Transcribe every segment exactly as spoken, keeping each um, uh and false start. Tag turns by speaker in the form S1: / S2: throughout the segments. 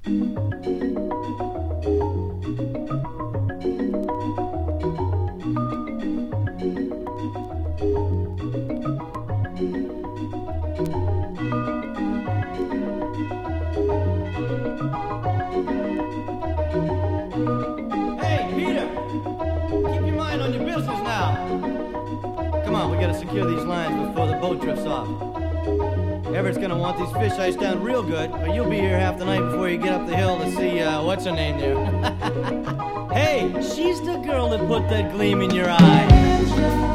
S1: Secure these lines before the boat drifts off. Everett's gonna want these fish iced down real good, or you'll be here half the night before you get up the hill to see, uh, what's her name there? Hey, she's the girl that put that gleam in your eye.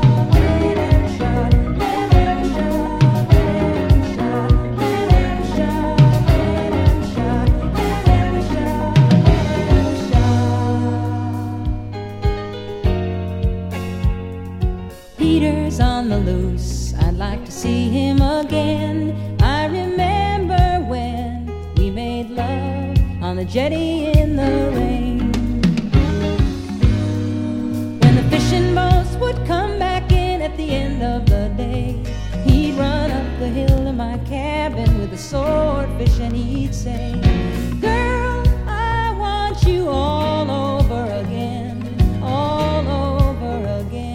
S2: Peter's on the loose, I'd like to see him again. I remember when we made love on the jetty in the rain. When the fishing boats would come back in at the end of the day, he'd run up the hill to my cabin with a swordfish and he'd say, "Girl, I want you all over again, all over again."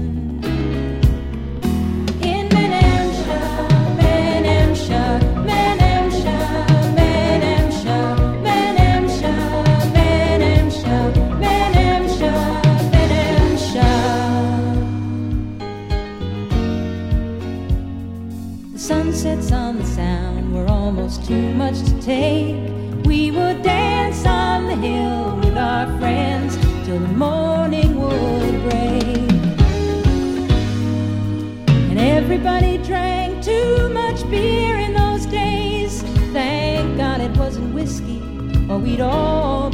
S2: Sunsets on the Sound were almost too much to take. We would dance on the hill with our friends till the morning would break. And everybody drank too much beer in those days. Thank God it wasn't whiskey, or we'd all